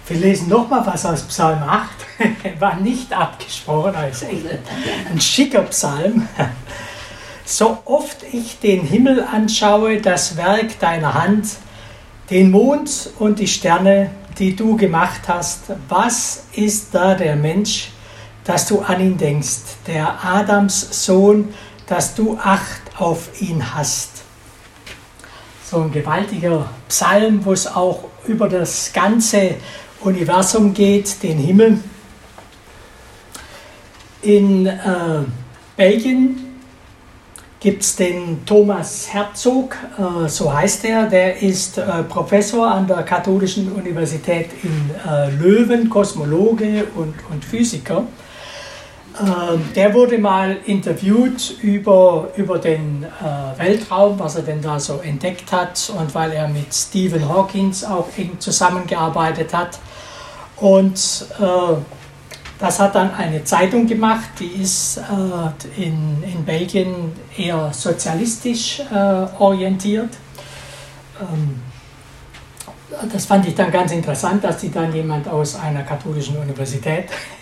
Wir lesen nochmal was aus Psalm 8. War nicht abgesprochen, aber ist echt ein schicker Psalm. So oft ich den Himmel anschaue, das Werk deiner Hand, den Mond und die Sterne, die du gemacht hast, was ist da der Mensch, dass du an ihn denkst, der Adams Sohn, dass du Acht auf ihn hast. So ein gewaltiger Psalm, wo es auch über das ganze Universum geht, den Himmel. In Belgien gibt es den Thomas Herzog, so heißt er, der ist Professor an der Katholischen Universität in Leuven, Kosmologe und Physiker. Der wurde mal interviewt über den Weltraum, was er denn da so entdeckt hat, und weil er mit Stephen Hawking auch eng zusammengearbeitet hat. Und das hat dann eine Zeitung gemacht, die ist in Belgien eher sozialistisch orientiert. Das fand ich dann ganz interessant, dass die dann jemand aus einer katholischen Universität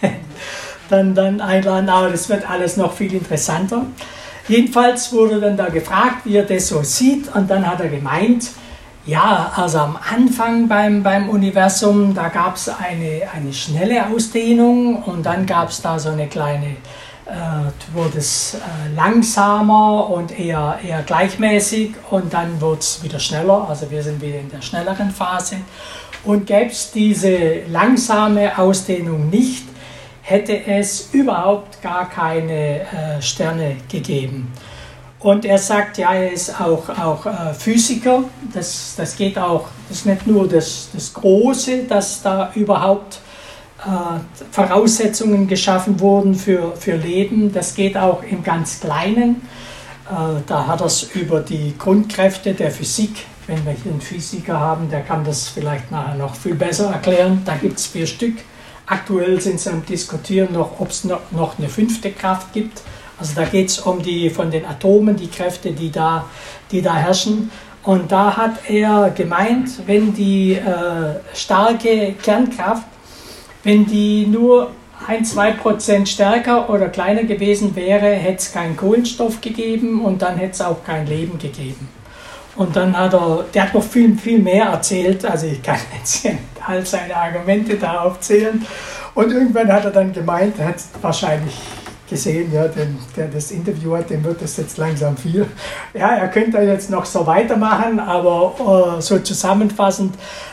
dann einladen, aber das wird alles noch viel interessanter. Jedenfalls wurde dann da gefragt, wie er das so sieht, und dann hat er gemeint, ja, also am Anfang beim Universum, da gab es eine schnelle Ausdehnung, und dann gab es da so eine kleine, wurde es langsamer und eher gleichmäßig, und dann wurde es wieder schneller, also wir sind wieder in der schnelleren Phase. Und gäbe es diese langsame Ausdehnung nicht, hätte es überhaupt gar keine Sterne gegeben. Und er sagt, ja, er ist auch Physiker, das geht auch, das ist nicht nur das Große, dass da überhaupt Voraussetzungen geschaffen wurden für Leben, das geht auch im ganz Kleinen. Da hat er es über die Grundkräfte der Physik, wenn wir hier einen Physiker haben, der kann das vielleicht nachher noch viel besser erklären, da gibt es 4 Stück. Aktuell sind sie am Diskutieren, ob es noch eine 5. Kraft gibt. Also da geht es um von den Atomen, die Kräfte, die da herrschen. Und da hat er gemeint, wenn die starke Kernkraft, wenn die nur 1-2% stärker oder kleiner gewesen wäre, hätte es keinen Kohlenstoff gegeben, und dann hätte es auch kein Leben gegeben. Und dann der hat noch viel, viel mehr erzählt, also ich kann jetzt all seine Argumente da aufzählen. Und irgendwann hat er dann gemeint, er hat wahrscheinlich gesehen, ja, der das Interview hat, dem wird das jetzt langsam viel. Ja, er könnte jetzt noch so weitermachen, aber so zusammenfassend,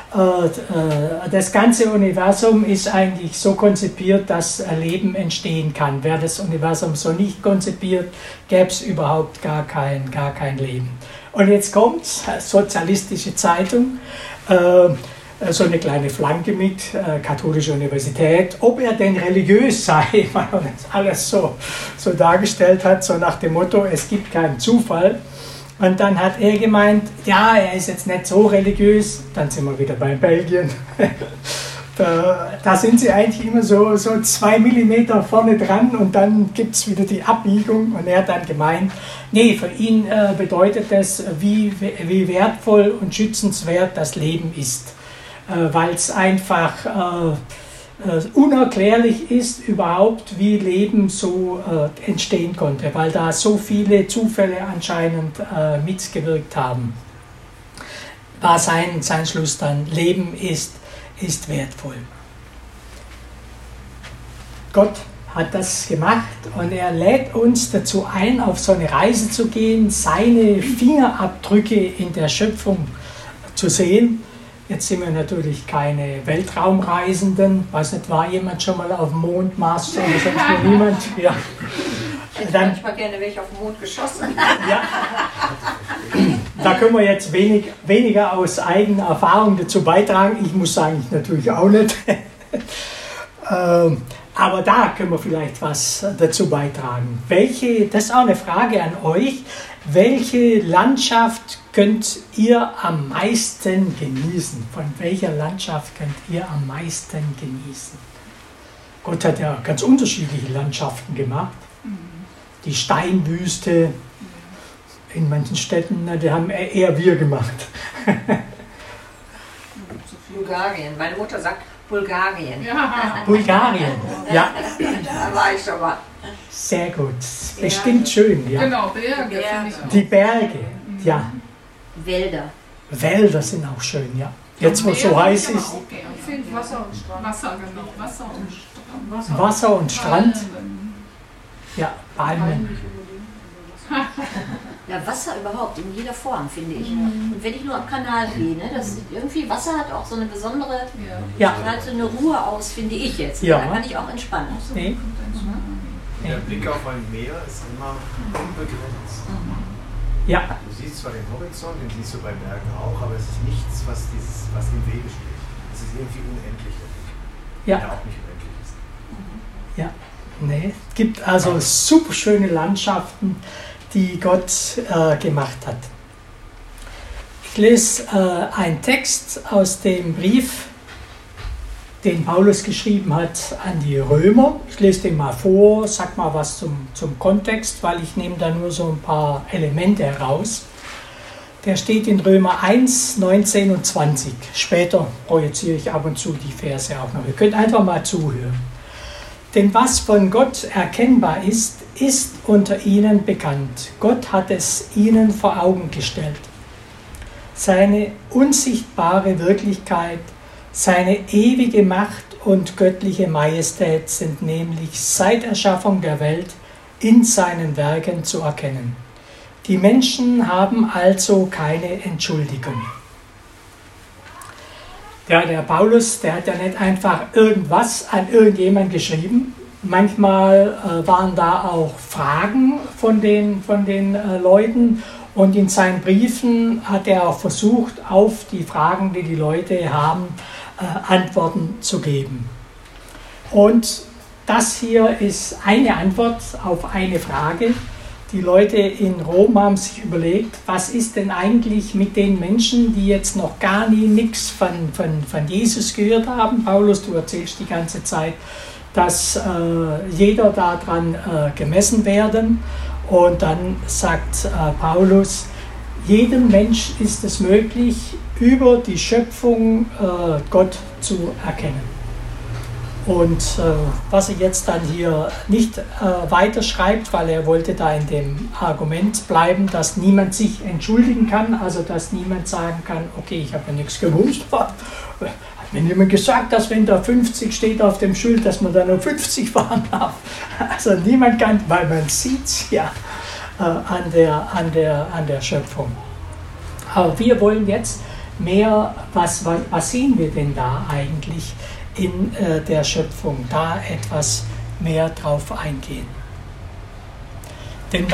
das ganze Universum ist eigentlich so konzipiert, dass Leben entstehen kann. Wäre das Universum so nicht konzipiert, gäbe es überhaupt gar kein Leben. Und jetzt kommt's, sozialistische Zeitung, so eine kleine Flanke mit, katholische Universität, ob er denn religiös sei, weil er das alles so dargestellt hat, so nach dem Motto, es gibt keinen Zufall. Und dann hat er gemeint, ja, er ist jetzt nicht so religiös, dann sind wir wieder bei Belgien. Da sind sie eigentlich immer so 2 Millimeter vorne dran, und dann gibt es wieder die Abbiegung, und er hat dann gemeint, nee, für ihn bedeutet das, wie wertvoll und schützenswert das Leben ist, weil es einfach unerklärlich ist überhaupt, wie Leben so entstehen konnte, weil da so viele Zufälle anscheinend mitgewirkt haben. War sein Schluss dann, Leben ist wertvoll. Gott hat das gemacht, und er lädt uns dazu ein, auf so eine Reise zu gehen, seine Fingerabdrücke in der Schöpfung zu sehen. Jetzt sind wir natürlich keine Weltraumreisenden. Weiß nicht, war jemand schon mal auf dem Mond, Mars oder sonst noch niemand? Ja. Ich hätte manchmal gerne welche auf den Mond geschossen. Ja. Da können wir jetzt weniger aus eigener Erfahrung dazu beitragen. Ich muss sagen, ich natürlich auch nicht. Aber da können wir vielleicht was dazu beitragen. Das ist auch eine Frage an euch. Welche Landschaft könnt ihr am meisten genießen? Von welcher Landschaft könnt ihr am meisten genießen? Gott hat ja ganz unterschiedliche Landschaften gemacht. Die Steinwüste in manchen Städten, die haben eher wir gemacht. Bulgarien. Meine Mutter sagt, Bulgarien. Ja. Bulgarien, ja. Da war ich schon mal. Sehr gut. Bestimmt schön, ja. Genau, Berge finde ich auch. Die Berge, ja. Wälder. Wälder sind auch schön, ja. Jetzt, wo es so heiß ist. Ich finde Wasser und Strand. Wasser, genau. Wasser und Strand. Wasser und Strand. Palmen. Ja, Palmen. Ja, Wasser überhaupt, in jeder Form, finde ich. Und wenn ich nur am Kanal gehe, ne, das irgendwie Wasser hat auch so eine besondere, Ja. strahlt so eine Ruhe aus, finde ich jetzt. Ja. Da kann ich auch entspannen. Nee. Der Blick auf ein Meer ist immer unbegrenzt. Ja, Du siehst zwar den Horizont, den siehst du bei Bergen auch, aber es ist nichts, was im Wege steht. Es ist irgendwie unendlich, der Blick. ja, Der auch nicht unendlich ist. ja. Nee, es gibt also super schöne Landschaften, die Gott gemacht hat. Ich lese einen Text aus dem Brief, den Paulus geschrieben hat an die Römer. Ich lese den mal vor, sag mal was zum Kontext, weil ich nehme da nur so ein paar Elemente heraus. Der steht in Römer 1, 19 und 20. Später projiziere ich ab und zu die Verse auch noch. Ihr könnt einfach mal zuhören. Denn was von Gott erkennbar ist, ist unter ihnen bekannt. Gott hat es ihnen vor Augen gestellt. Seine unsichtbare Wirklichkeit, seine ewige Macht und göttliche Majestät sind nämlich seit Erschaffung der Welt in seinen Werken zu erkennen. Die Menschen haben also keine Entschuldigung. Ja, der Paulus, der hat ja nicht einfach irgendwas an irgendjemand geschrieben. Manchmal waren da auch Fragen von den Leuten. Und in seinen Briefen hat er auch versucht, auf die Fragen, die die Leute haben, Antworten zu geben. Und das hier ist eine Antwort auf eine Frage. Die Leute in Rom haben sich überlegt, was ist denn eigentlich mit den Menschen, die jetzt noch gar nie nichts von Jesus gehört haben. Paulus, du erzählst die ganze Zeit, dass jeder daran gemessen werden. Und dann sagt Paulus, jedem Mensch ist es möglich, über die Schöpfung Gott zu erkennen. Und was er jetzt dann hier nicht weiterschreibt, weil er wollte da in dem Argument bleiben, dass niemand sich entschuldigen kann, also dass niemand sagen kann, okay, ich habe ja nichts gewusst. Hat mir niemand gesagt, dass wenn da 50 steht auf dem Schild, dass man da nur 50 fahren darf. Also niemand kann, weil man sieht es ja an der Schöpfung. Aber wir wollen jetzt mehr, was sehen wir denn da eigentlich in der Schöpfung, da etwas mehr drauf eingehen. Denn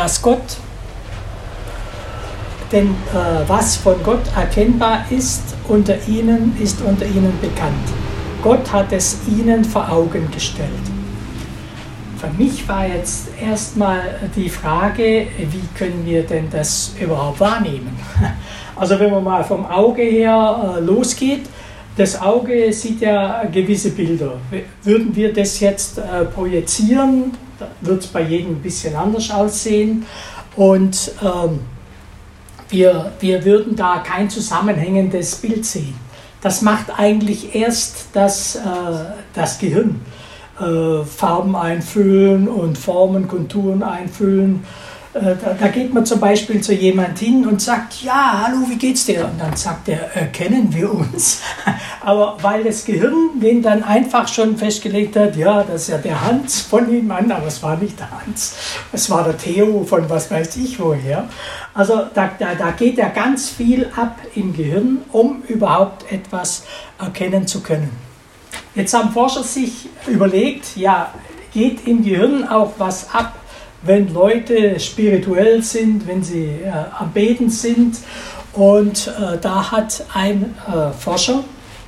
was von Gott erkennbar ist unter ihnen bekannt. Gott hat es ihnen vor Augen gestellt. Für mich war jetzt erstmal die Frage, wie können wir denn das überhaupt wahrnehmen? Also wenn man mal vom Auge her losgeht, das Auge sieht ja gewisse Bilder. Würden wir das jetzt projizieren, wird es bei jedem ein bisschen anders aussehen. Und wir würden da kein zusammenhängendes Bild sehen. Das macht eigentlich erst das Gehirn. Farben einfüllen und Formen, Konturen einfüllen. Da geht man zum Beispiel zu jemand hin und sagt, ja, hallo, wie geht's dir? Und dann sagt er, kennen wir uns? Aber weil das Gehirn den dann einfach schon festgelegt hat, ja, das ist ja der Hans von nebenan, aber es war nicht der Hans, es war der Theo von was weiß ich woher. Also da geht ja ganz viel ab im Gehirn, um überhaupt etwas erkennen zu können. Jetzt haben Forscher sich überlegt, ja, geht im Gehirn auch was ab, wenn Leute spirituell sind, wenn sie am Beten sind. Und da hat ein Forscher,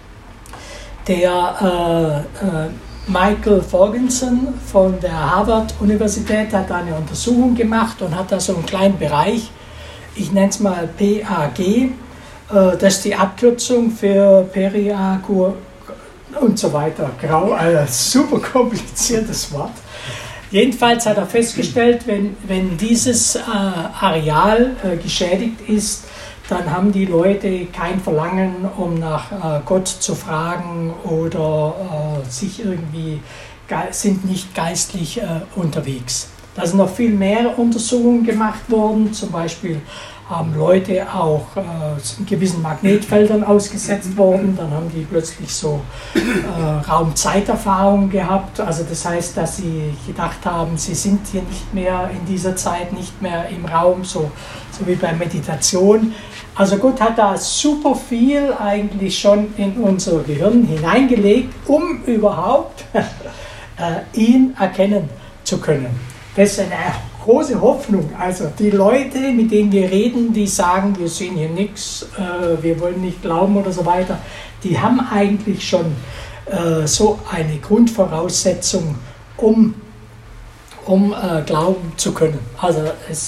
der Michael Ferguson von der Harvard-Universität, hat eine Untersuchung gemacht und hat da so einen kleinen Bereich, ich nenne es mal PAG, das ist die Abkürzung für Periagur und so weiter, grau, super kompliziertes Wort. Jedenfalls hat er festgestellt, wenn dieses Areal geschädigt ist, dann haben die Leute kein Verlangen, um nach Gott zu fragen oder sich irgendwie sind nicht geistlich unterwegs. Da sind noch viel mehr Untersuchungen gemacht worden, zum Beispiel haben Leute auch gewissen Magnetfeldern ausgesetzt worden, dann haben die plötzlich so Raumzeiterfahrungen gehabt, also das heißt, dass sie gedacht haben, sie sind hier nicht mehr in dieser Zeit, nicht mehr im Raum, so wie bei Meditation. Also Gott hat da super viel eigentlich schon in unser Gehirn hineingelegt, um überhaupt ihn erkennen zu können. Das ist eine große Hoffnung. Also die Leute, mit denen wir reden, die sagen, wir sehen hier nichts, wir wollen nicht glauben oder so weiter, die haben eigentlich schon so eine Grundvoraussetzung, um glauben zu können. Also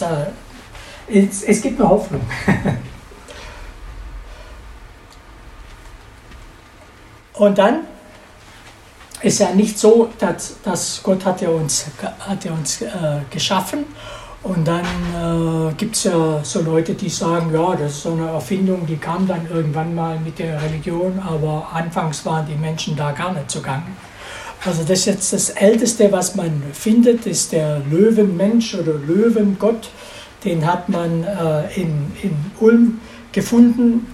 es gibt eine Hoffnung. Und dann ist ja nicht so, dass Gott hat ja uns geschaffen und dann gibt es ja so Leute, die sagen, ja, das ist so eine Erfindung, die kam dann irgendwann mal mit der Religion, aber anfangs waren die Menschen da gar nicht zugange. Also das ist jetzt das Älteste, was man findet, ist der Löwenmensch oder Löwengott. Den hat man in Ulm gefunden.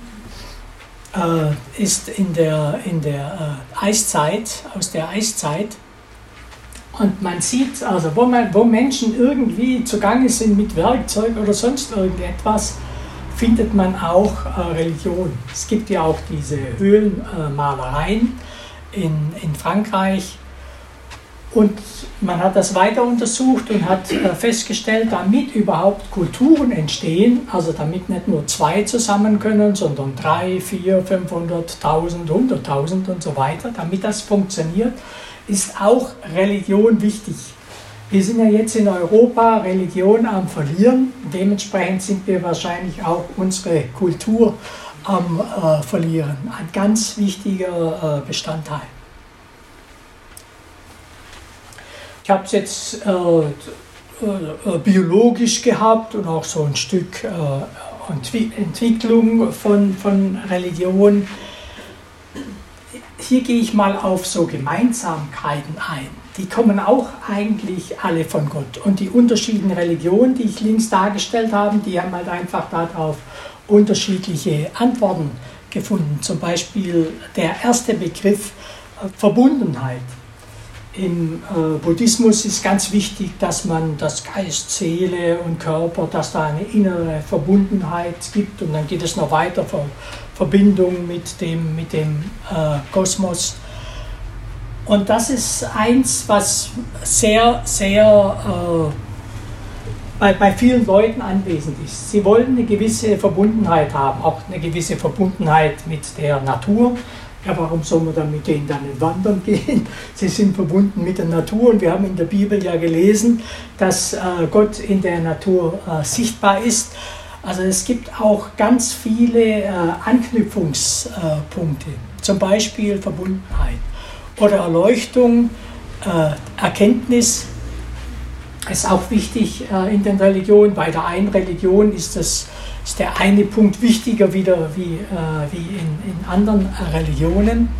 Ist in der Eiszeit, aus der Eiszeit. Und man sieht, also wo Menschen irgendwie zugange sind mit Werkzeug oder sonst irgendetwas, findet man auch Religion. Es gibt ja auch diese Höhlenmalereien in Frankreich. Und man hat das weiter untersucht und hat festgestellt, damit überhaupt Kulturen entstehen, also damit nicht nur 2 zusammen können, sondern 3, 4, 500, 1000, 100.000 und so weiter, damit das funktioniert, ist auch Religion wichtig. Wir sind ja jetzt in Europa Religion am Verlieren, dementsprechend sind wir wahrscheinlich auch unsere Kultur am Verlieren, ein ganz wichtiger Bestandteil. Ich habe es jetzt biologisch gehabt und auch so ein Stück Entwicklung von Religion. Hier gehe ich mal auf so Gemeinsamkeiten ein. Die kommen auch eigentlich alle von Gott. Und die unterschiedlichen Religionen, die ich links dargestellt habe, die haben halt einfach darauf unterschiedliche Antworten gefunden. Zum Beispiel der erste Begriff Verbundenheit. Im Buddhismus ist ganz wichtig, dass man das Geist, Seele und Körper, dass da eine innere Verbundenheit gibt und dann geht es noch weiter, Verbindung mit dem Kosmos. Und das ist eins, was sehr, sehr bei vielen Leuten anwesend ist. Sie wollen eine gewisse Verbundenheit haben, auch eine gewisse Verbundenheit mit der Natur. Ja, warum soll man dann mit denen dann nicht wandern gehen? Sie sind verbunden mit der Natur und wir haben in der Bibel ja gelesen, dass Gott in der Natur sichtbar ist. Also es gibt auch ganz viele Anknüpfungspunkte, zum Beispiel Verbundenheit oder Erleuchtung, Erkenntnis. Ist auch wichtig in den Religionen. Bei der einen Religion ist der eine Punkt wichtiger wieder wie in anderen Religionen.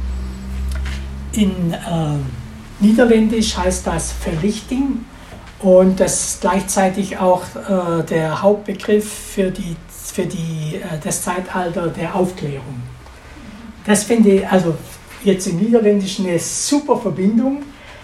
In Niederländisch heißt das Verlichting und das ist gleichzeitig auch der Hauptbegriff für das Zeitalter der Aufklärung. Das finde ich also jetzt im Niederländischen eine super Verbindung.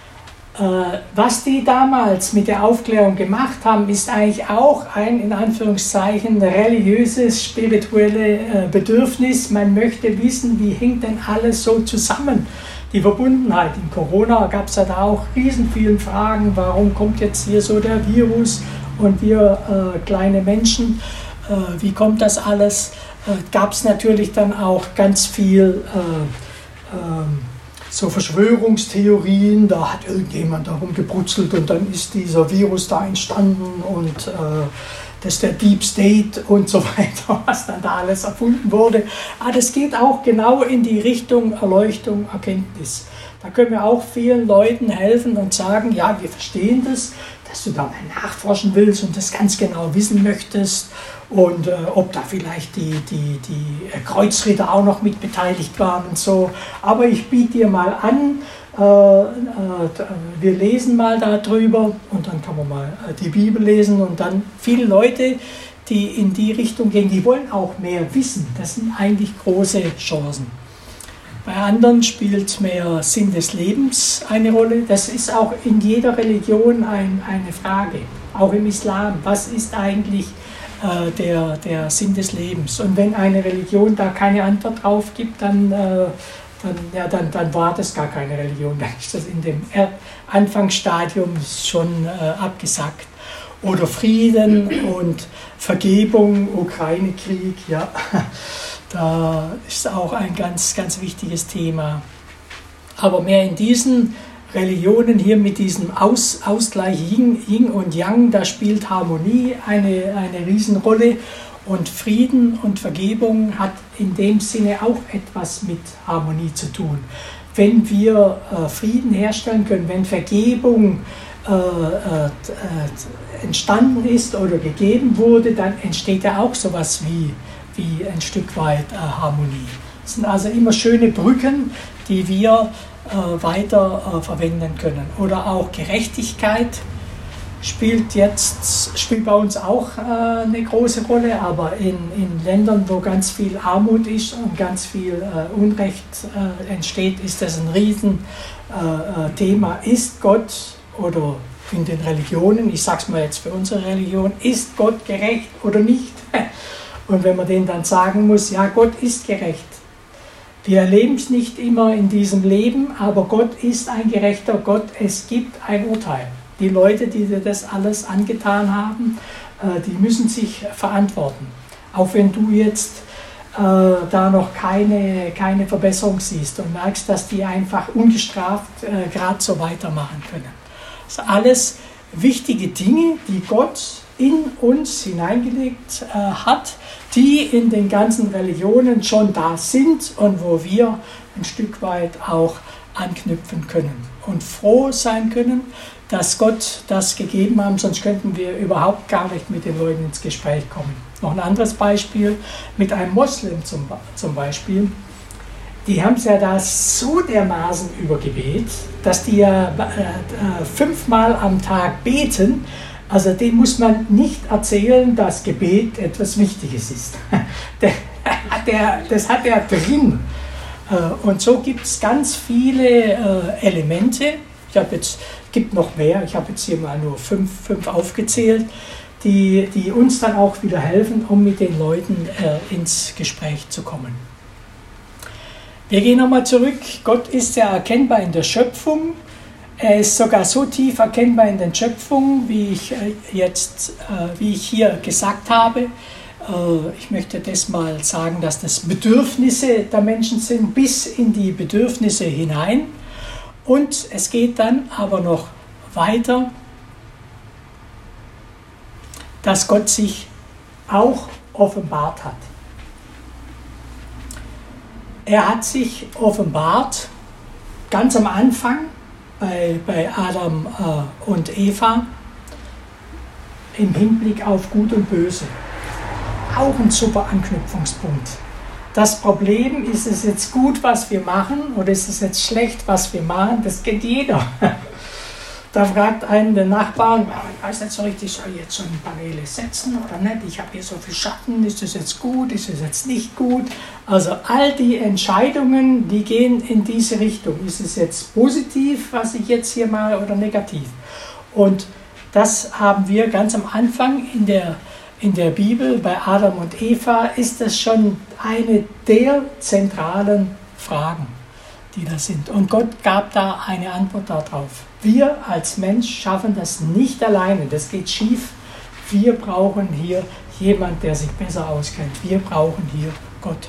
Was die damals mit der Aufklärung gemacht haben, ist eigentlich auch ein, in Anführungszeichen, religiöses, spirituelles Bedürfnis. Man möchte wissen, wie hängt denn alles so zusammen, die Verbundenheit. In Corona gab es ja da auch riesen viele Fragen, warum kommt jetzt hier so der Virus und wir kleine Menschen, wie kommt das alles? Gab es natürlich dann auch ganz viel so Verschwörungstheorien, da hat irgendjemand darum gebrutzelt und dann ist dieser Virus da entstanden und das ist der Deep State und so weiter, was dann da alles erfunden wurde. Aber das geht auch genau in die Richtung Erleuchtung, Erkenntnis. Da können wir auch vielen Leuten helfen und sagen, ja, wir verstehen das dass du da mal nachforschen willst und das ganz genau wissen möchtest und ob da vielleicht die Kreuzritter auch noch mit beteiligt waren und so. Aber ich biete dir mal an, wir lesen mal darüber und dann kann man mal die Bibel lesen und dann viele Leute, die in die Richtung gehen, die wollen auch mehr wissen. Das sind eigentlich große Chancen. Bei anderen spielt mehr Sinn des Lebens eine Rolle. Das ist auch in jeder Religion eine Frage, auch im Islam. Was ist eigentlich der Sinn des Lebens? Und wenn eine Religion da keine Antwort drauf gibt, dann war das gar keine Religion. Dann ist das in dem Anfangsstadium schon abgesagt. Oder Frieden und Vergebung, Ukraine-Krieg, ja, da ist auch ein ganz, ganz wichtiges Thema. Aber mehr in diesen Religionen hier mit diesem Ausgleich Yin und Yang, da spielt Harmonie eine Riesenrolle. Und Frieden und Vergebung hat in dem Sinne auch etwas mit Harmonie zu tun. Wenn wir Frieden herstellen können, wenn Vergebung entstanden ist oder gegeben wurde, dann entsteht ja auch sowas wie ein Stück weit Harmonie. Das sind also immer schöne Brücken, die wir weiter verwenden können. Oder auch Gerechtigkeit spielt bei uns auch eine große Rolle, aber in Ländern, wo ganz viel Armut ist und ganz viel Unrecht entsteht, ist das ein Riesenthema. Ist Gott oder in den Religionen, ich sage es mal jetzt für unsere Religion, ist Gott gerecht oder nicht? Und wenn man denen dann sagen muss, ja, Gott ist gerecht. Wir erleben es nicht immer in diesem Leben, aber Gott ist ein gerechter Gott, es gibt ein Urteil. Die Leute, die dir das alles angetan haben, die müssen sich verantworten. Auch wenn du jetzt da noch keine Verbesserung siehst und merkst, dass die einfach ungestraft gerade so weitermachen können. Das sind alles wichtige Dinge, die Gott in uns hineingelegt hat, die in den ganzen Religionen schon da sind und wo wir ein Stück weit auch anknüpfen können und froh sein können, dass Gott das gegeben hat, sonst könnten wir überhaupt gar nicht mit den Leuten ins Gespräch kommen. Noch ein anderes Beispiel mit einem Moslem zum Beispiel. Die haben es ja da so dermaßen über Gebet, dass die ja 5-mal am Tag beten. Also dem muss man nicht erzählen, dass Gebet etwas Wichtiges ist. Das hat er drin. Und so gibt es ganz viele Elemente. Gibt noch mehr, ich habe jetzt hier mal nur 5 aufgezählt, die uns dann auch wieder helfen, um mit den Leuten ins Gespräch zu kommen. Wir gehen nochmal zurück. Gott ist ja erkennbar in der Schöpfung. Er ist sogar so tief erkennbar in den Schöpfungen, wie ich hier gesagt habe. Ich möchte das mal sagen, dass das Bedürfnisse der Menschen sind, bis in die Bedürfnisse hinein. Und es geht dann aber noch weiter, dass Gott sich auch offenbart hat. Er hat sich offenbart ganz am Anfang bei Adam und Eva im Hinblick auf Gut und Böse. Auch ein super Anknüpfungspunkt. Das Problem, ist es jetzt gut, was wir machen, oder ist es jetzt schlecht, was wir machen, das kennt jeder. Da fragt einen der Nachbarn, ich weiß nicht so richtig, soll ich jetzt so eine Paneele setzen oder nicht? Ich habe hier so viel Schatten, ist das jetzt gut, ist das jetzt nicht gut? Also all die Entscheidungen, die gehen in diese Richtung. Ist es jetzt positiv, was ich jetzt hier mache, oder negativ? Und das haben wir ganz am Anfang in der Bibel, bei Adam und Eva, ist das schon eine der zentralen Fragen, die da sind. Und Gott gab da eine Antwort darauf. Wir als Mensch schaffen das nicht alleine, das geht schief. Wir brauchen hier jemanden, der sich besser auskennt. Wir brauchen hier Gott.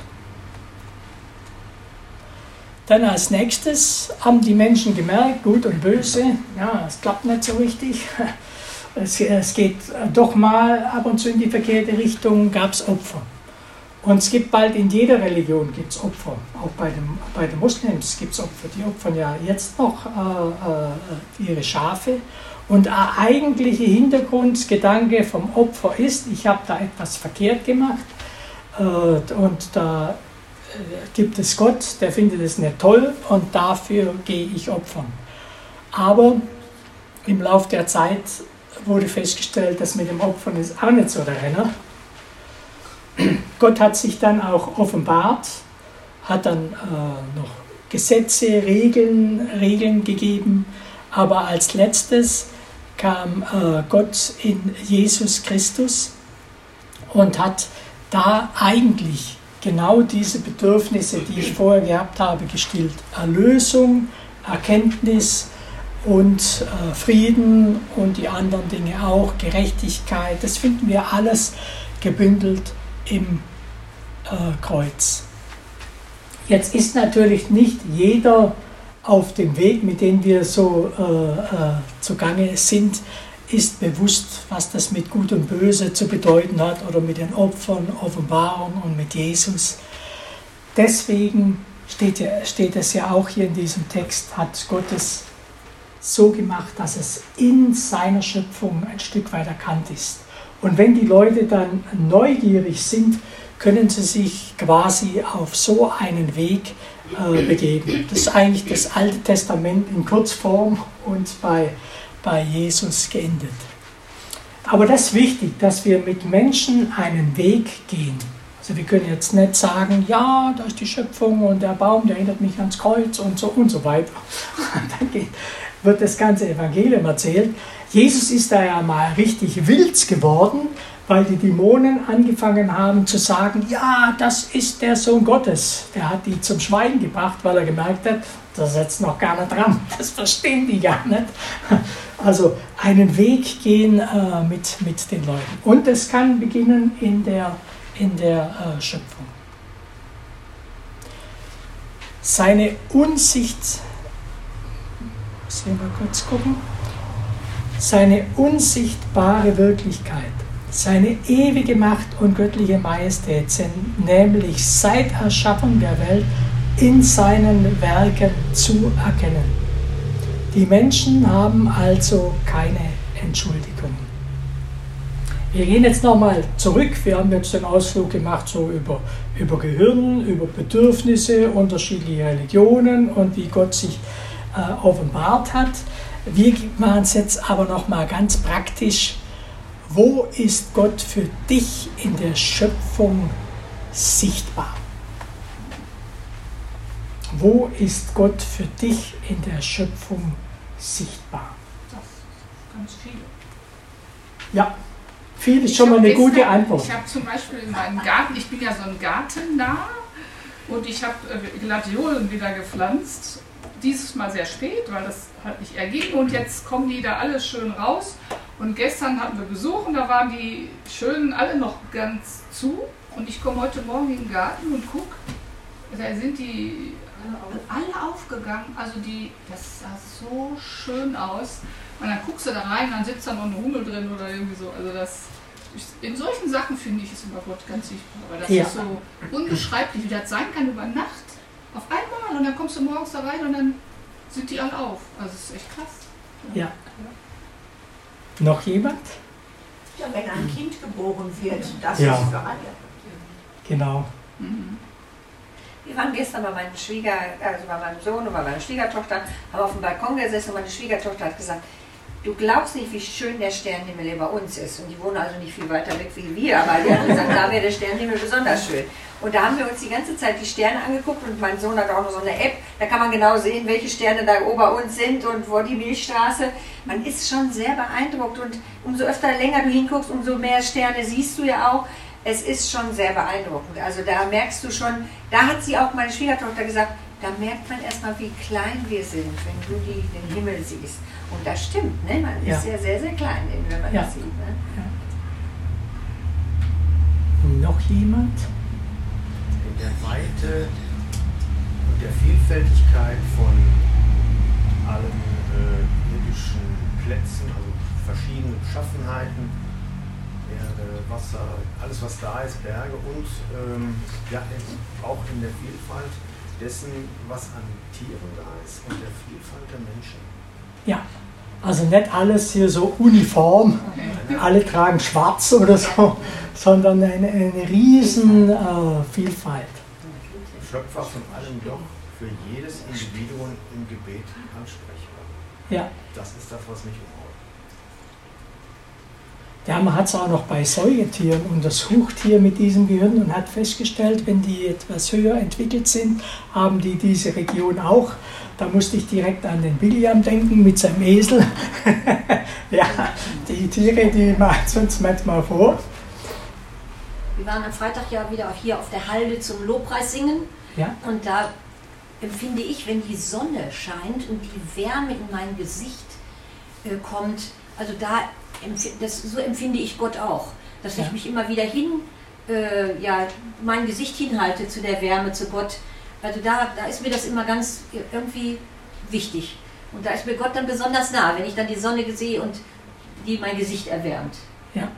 Dann als nächstes haben die Menschen gemerkt, Gut und Böse, ja, es klappt nicht so richtig. Es geht doch mal ab und zu in die verkehrte Richtung, gab es Opfer. Und es gibt bald in jeder Religion gibt's Opfer. Auch bei den Moslems gibt es Opfer. Die opfern ja jetzt noch ihre Schafe. Und der eigentliche Hintergrundgedanke vom Opfer ist, ich habe da etwas verkehrt gemacht und da gibt es Gott, der findet es nicht toll und dafür gehe ich opfern. Aber im Laufe der Zeit wurde festgestellt, dass mit dem Opfern ist auch nicht so der Renner. Gott hat sich dann auch offenbart, hat dann noch Gesetze, Regeln gegeben, aber als letztes kam Gott in Jesus Christus und hat da eigentlich genau diese Bedürfnisse, die ich vorher gehabt habe, gestillt. Erlösung, Erkenntnis und Frieden und die anderen Dinge auch, Gerechtigkeit, das finden wir alles gebündelt im Kreuz. Jetzt ist natürlich nicht jeder auf dem Weg, mit dem wir so zugange sind, ist bewusst, was das mit Gut und Böse zu bedeuten hat oder mit den Opfern, Offenbarung und mit Jesus. Deswegen steht es ja auch hier in diesem Text, hat Gott es so gemacht, dass es in seiner Schöpfung ein Stück weit erkannt ist. Und wenn die Leute dann neugierig sind, können sie sich quasi auf so einen Weg begeben. Das ist eigentlich das Alte Testament in Kurzform und bei Jesus geendet. Aber das ist wichtig, dass wir mit Menschen einen Weg gehen. Also wir können jetzt nicht sagen, ja, da ist die Schöpfung und der Baum, der erinnert mich ans Kreuz und so weiter. Dann wird das ganze Evangelium erzählt. Jesus ist da ja mal richtig wild geworden, weil die Dämonen angefangen haben zu sagen, ja, das ist der Sohn Gottes. Der hat die zum Schweigen gebracht, weil er gemerkt hat, da ist jetzt noch gar nicht dran. Das verstehen die gar nicht. Also einen Weg gehen mit den Leuten. Und es kann beginnen in der Schöpfung. Seine Unsicht, müssen wir mal kurz gucken, seine unsichtbare Wirklichkeit, seine ewige Macht und göttliche Majestät sind nämlich seit Erschaffung der Welt in seinen Werken zu erkennen. Die Menschen haben also keine Entschuldigung. Wir gehen jetzt nochmal zurück. Wir haben jetzt den Ausflug gemacht so über Gehirn, über Bedürfnisse, unterschiedliche Religionen und wie Gott sich offenbart hat. Wir machen es jetzt aber nochmal ganz praktisch. Wo ist Gott für dich in der Schöpfung sichtbar? Wo ist Gott für dich in der Schöpfung sichtbar? Das ist ganz viel. Ja, viel ist schon mal eine gute Antwort. Ich habe zum Beispiel in meinem Garten, ich bin ja so ein Gartennah und ich habe Gladiolen wieder gepflanzt. Dieses Mal sehr spät, weil das hat nicht ergeben und jetzt kommen die da alle schön raus. Und gestern hatten wir Besuch und da waren die schön alle noch ganz zu. Und ich komme heute Morgen in den Garten und gucke, da sind die alle aufgegangen. Also das sah so schön aus. Und dann guckst du da rein, dann sitzt da noch ein Hummel drin oder irgendwie so. Also in solchen Sachen finde ich es über Gott ganz sichtbar. Weil das ist so unbeschreiblich, wie das sein kann über Nacht. Auf einmal und dann kommst du morgens da rein und dann sind die alle auf. Also das ist echt krass. Ja. Noch jemand? Ja, wenn ein Kind geboren wird, das Ja. ist für alle. Genau. Mhm. Wir waren gestern bei meinem bei meinem Sohn und bei meiner Schwiegertochter, haben auf dem Balkon gesessen und meine Schwiegertochter hat gesagt, du glaubst nicht, wie schön der Sternenhimmel hier bei uns ist. Und die wohnen also nicht viel weiter weg wie wir, aber die hat gesagt, da wäre der Sternenhimmel besonders schön. Und da haben wir uns die ganze Zeit die Sterne angeguckt und mein Sohn hat auch noch so eine App, da kann man genau sehen, welche Sterne da ober uns sind und wo die Milchstraße. Man ist schon sehr beeindruckt und umso öfter länger du hinguckst, umso mehr Sterne siehst du ja auch. Es ist schon sehr beeindruckend. Also da merkst du schon, da hat sie auch meine Schwiegertochter gesagt, da merkt man erstmal, wie klein wir sind, wenn du den Himmel siehst. Und das stimmt, ne? Man ist ja sehr, sehr klein, wenn man das sieht. Ne? Ja. Noch jemand? In der Weite und der Vielfältigkeit von allen irdischen Plätzen, also verschiedene Beschaffenheiten, Erde, Wasser, alles was da ist, Berge und auch in der Vielfalt dessen, was an Tieren da ist und der Vielfalt der Menschen. Ja. Also nicht alles hier so uniform, alle tragen schwarz oder so, sondern eine riesen Vielfalt. Schöpfer von allem doch für jedes Individuum im Gebet ansprechbar. Ja. Das ist das, was mich umhaut. Ja, man hat es auch noch bei Säugetieren untersucht hier mit diesem Gehirn und hat festgestellt, wenn die etwas höher entwickelt sind, haben die diese Region auch. Da musste ich direkt an den Biliam denken mit seinem Esel. Ja, die Tiere, die machen es uns manchmal vor. Wir waren am Freitag ja wieder hier auf der Halde zum Lobpreis singen. Ja. Und da empfinde ich, wenn die Sonne scheint und die Wärme in mein Gesicht kommt, also so empfinde ich Gott auch. Dass ich mich immer wieder mein Gesicht hinhalte zu der Wärme, zu Gott. Also da ist mir das immer ganz irgendwie wichtig. Und da ist mir Gott dann besonders nah, wenn ich dann die Sonne sehe und die mein Gesicht erwärmt. Ja.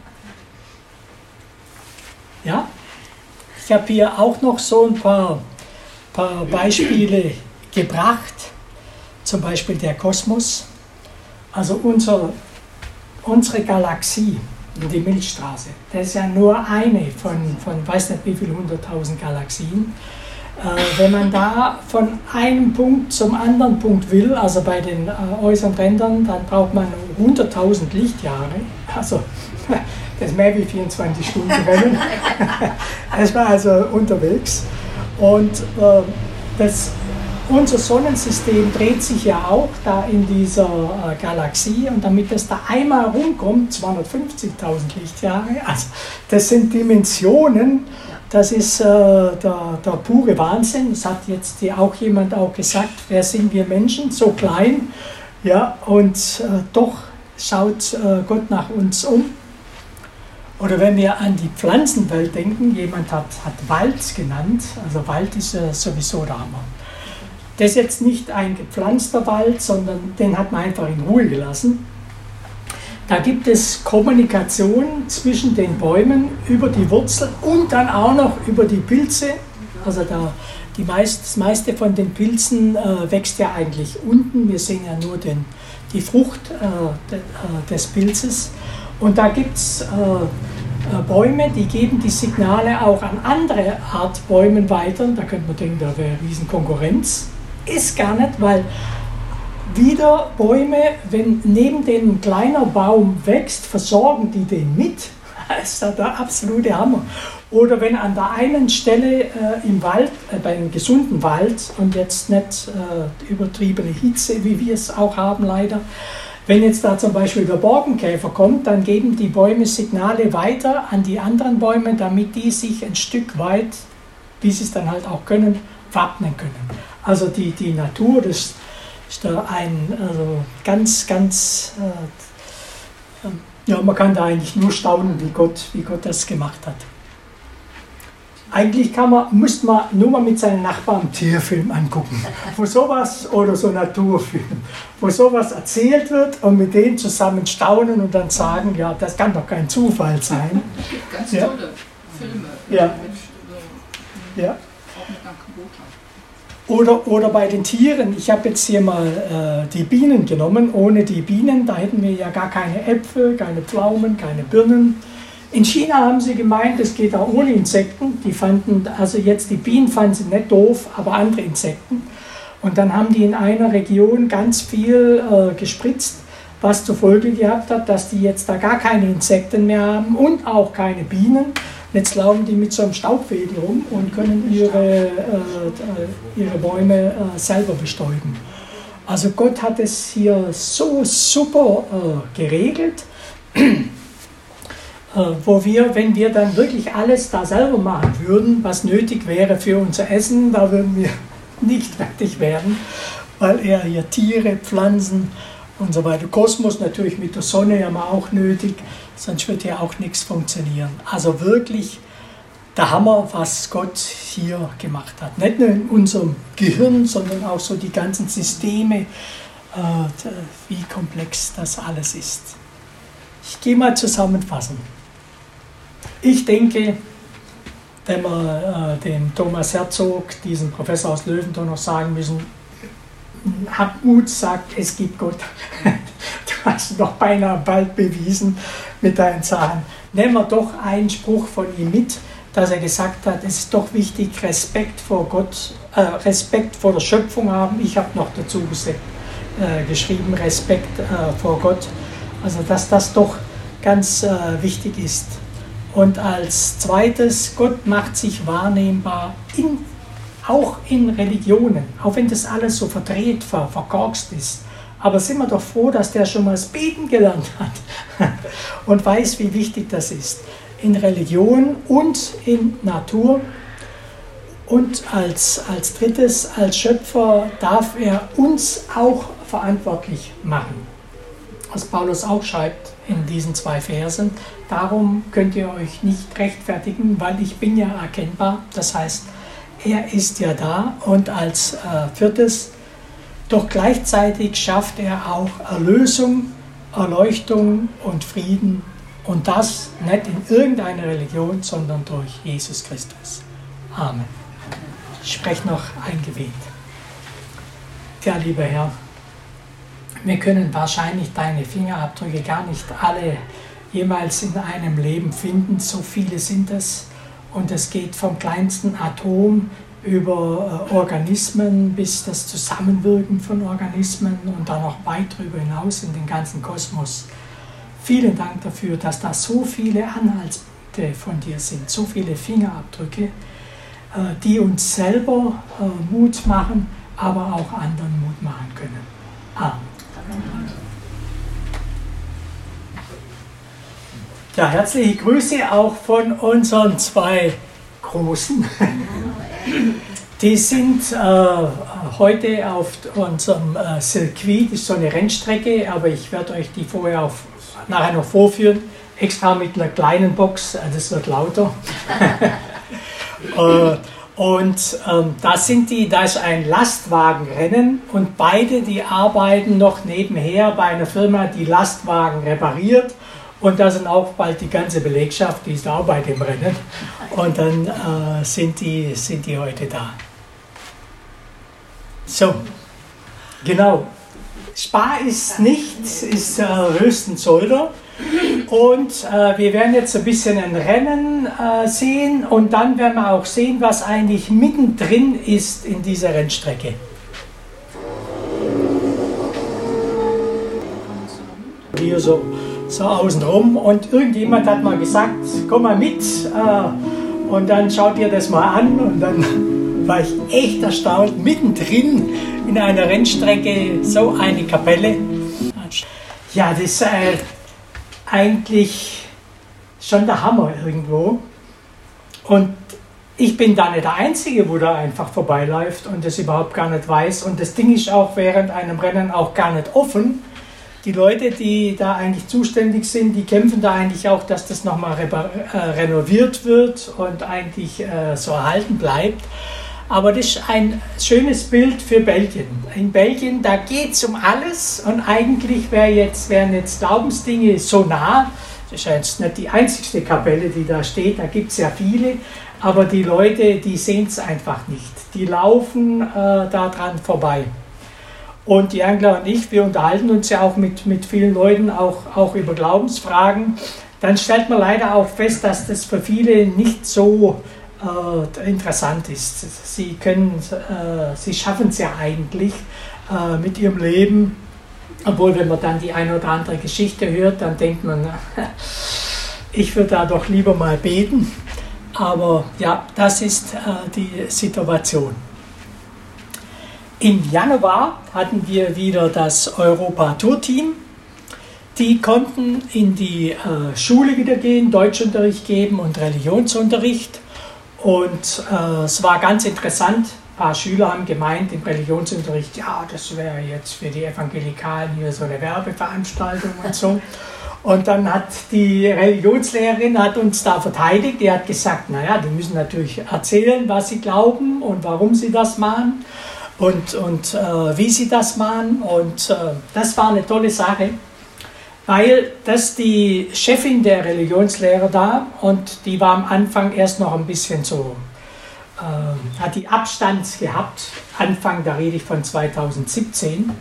Ja. Ich habe hier auch noch so ein paar Beispiele gebracht. Zum Beispiel der Kosmos. Also unsere Galaxie, die Milchstraße, das ist ja nur eine von weiß nicht wie viel 100.000 Galaxien. Wenn man da von einem Punkt zum anderen Punkt will, also bei den äußeren Rändern, dann braucht man 100.000 Lichtjahre. Also das ist mehr wie 24 Stunden Rennen. Das war also unterwegs. Und unser Sonnensystem dreht sich ja auch da in dieser Galaxie und damit es da einmal rumkommt, 250.000 Lichtjahre, also das sind Dimensionen, das ist der pure Wahnsinn. Das hat jetzt auch jemand gesagt, wer sind wir Menschen, so klein, ja, und doch schaut Gott nach uns um. Oder wenn wir an die Pflanzenwelt denken, jemand hat Wald genannt, also Wald ist sowieso der Hammer. Das ist jetzt nicht ein gepflanzter Wald, sondern den hat man einfach in Ruhe gelassen. Da gibt es Kommunikation zwischen den Bäumen über die Wurzeln und dann auch noch über die Pilze. Also das meiste von den Pilzen wächst ja eigentlich unten. Wir sehen ja nur die Frucht des Pilzes. Und da gibt es Bäume, die geben die Signale auch an andere Art Bäumen weiter. Da könnte man denken, da wäre riesen Konkurrenz. Ist gar nicht, weil wieder Bäume, wenn neben dem ein kleiner Baum wächst, versorgen die den mit. Das ist der absolute Hammer. Oder wenn an der einen Stelle im Wald, bei einem gesunden Wald und jetzt nicht übertriebene Hitze, wie wir es auch haben leider, wenn jetzt da zum Beispiel der Borkenkäfer kommt, dann geben die Bäume Signale weiter an die anderen Bäume, damit die sich ein Stück weit, wie sie es dann halt auch können, wappnen können. Also die Natur, das ist da ganz, man kann da eigentlich nur staunen, wie Gott das gemacht hat. Eigentlich müsste man nur mal mit seinen Nachbarn einen Tierfilm angucken, wo sowas oder so Naturfilm, wo sowas erzählt wird und mit denen zusammen staunen und dann sagen, ja, das kann doch kein Zufall sein. Es gibt ganz tolle Filme. Ja. Ja. Auch mit einer Botschaft. Oder bei den Tieren, ich habe jetzt hier mal die Bienen genommen. Ohne die Bienen, da hätten wir ja gar keine Äpfel, keine Pflaumen, keine Birnen. In China haben sie gemeint, es geht auch ohne Insekten. Die Bienen fanden sie nicht doof, aber andere Insekten. Und dann haben die in einer Region ganz viel gespritzt, was zur Folge gehabt hat, dass die jetzt da gar keine Insekten mehr haben und auch keine Bienen. Jetzt laufen die mit so einem Staubwedel rum und können ihre Bäume selber bestäuben. Also Gott hat es hier so super geregelt, wo wenn wir dann wirklich alles da selber machen würden, was nötig wäre für unser Essen, da würden wir nicht fertig werden, weil er hier Tiere, Pflanzen und so weiter. Kosmos natürlich mit der Sonne haben wir auch nötig, sonst wird hier auch nichts funktionieren. Also wirklich der Hammer, was Gott hier gemacht hat. Nicht nur in unserem Gehirn, sondern auch so die ganzen Systeme, wie komplex das alles ist. Ich gehe mal zusammenfassen. Ich denke, wenn wir dem Thomas Herzog, diesem Professor aus Löwenthal, noch sagen müssen, habt Mut, sagt, es gibt Gott. hast du noch beinahe bald bewiesen mit deinen Sachen. Nehmen wir doch einen Spruch von ihm mit, dass er gesagt hat, es ist doch wichtig, Respekt vor Gott, Respekt vor der Schöpfung haben. Ich habe noch dazu geschrieben, Respekt vor Gott. Also dass das doch ganz wichtig ist. Und als zweites, Gott macht sich wahrnehmbar auch in Religionen, auch wenn das alles so verdreht, verkorkst ist. Aber sind wir doch froh, dass der schon mal das Beten gelernt hat und weiß, wie wichtig das ist. In Religion und in Natur. Und als drittes, als Schöpfer darf er uns auch verantwortlich machen. Was Paulus auch schreibt in diesen 2 Versen. Darum könnt ihr euch nicht rechtfertigen, weil ich bin ja erkennbar. Das heißt, er ist ja da. Und als viertes, doch gleichzeitig schafft er auch Erlösung, Erleuchtung und Frieden. Und das nicht in irgendeiner Religion, sondern durch Jesus Christus. Amen. Ich spreche noch ein Gebet. Ja, lieber Herr, wir können wahrscheinlich deine Fingerabdrücke gar nicht alle jemals in einem Leben finden. So viele sind es. Und es geht vom kleinsten Atom über Organismen bis das Zusammenwirken von Organismen und dann noch weit darüber hinaus in den ganzen Kosmos. Vielen Dank dafür, dass da so viele Anhaltspunkte von dir sind, so viele Fingerabdrücke, die uns selber Mut machen, aber auch anderen Mut machen können. Amen. Ja, herzliche Grüße auch von unseren 2 Großen. Die sind heute auf unserem Circuit, das ist so eine Rennstrecke, aber ich werde euch die vorher nachher noch vorführen, extra mit einer kleinen Box, das wird lauter. Da ist ein Lastwagenrennen und beide, die arbeiten noch nebenher bei einer Firma, die Lastwagen repariert. Und da sind auch bald die ganze Belegschaft, die ist auch bei dem Rennen. Und dann sind die heute da. So, genau. Spa ist nichts, ist höchstens Zolder. Und wir werden jetzt ein bisschen ein Rennen sehen und dann werden wir auch sehen, was eigentlich mittendrin ist in dieser Rennstrecke. Hier so außenrum und irgendjemand hat mal gesagt, komm mal mit und dann schaut ihr das mal an und dann war ich echt erstaunt, mittendrin in einer Rennstrecke so eine Kapelle. Ja, das ist eigentlich schon der Hammer irgendwo. Und ich bin da nicht der Einzige, wo da einfach vorbeiläuft und das überhaupt gar nicht weiß. Und das Ding ist auch während einem Rennen auch gar nicht offen. Die Leute, die da eigentlich zuständig sind, die kämpfen da eigentlich auch, dass das nochmal renoviert wird und eigentlich so erhalten bleibt. Aber das ist ein schönes Bild für Belgien. In Belgien, da geht es um alles und eigentlich wären jetzt Glaubensdinge so nah. Das ist jetzt nicht die einzigste Kapelle, die da steht, da gibt es ja viele. Aber die Leute, die sehen es einfach nicht. Die laufen da dran vorbei. Und die Angela und ich, wir unterhalten uns ja auch mit vielen Leuten, auch über Glaubensfragen. Dann stellt man leider auch fest, dass das für viele nicht so interessant ist. Sie schaffen es ja eigentlich mit ihrem Leben, obwohl wenn man dann die eine oder andere Geschichte hört, dann denkt man, ich würde da doch lieber mal beten. Aber ja, das ist die Situation. Im Januar hatten wir wieder das Europa-Tour-Team. Die konnten in die Schule wieder gehen, Deutschunterricht geben und Religionsunterricht. Und es war ganz interessant. Ein paar Schüler haben gemeint im Religionsunterricht, ja, das wäre jetzt für die Evangelikalen hier so eine Werbeveranstaltung und so. Und dann hat die Religionslehrerin uns da verteidigt. Die hat gesagt, naja, die müssen natürlich erzählen, was sie glauben und warum sie das machen und wie sie das machen. Und das war eine tolle Sache. Weil das die Chefin der Religionslehrer da und die war am Anfang erst noch ein bisschen so, hat die Abstand gehabt, Anfang, da rede ich von 2017.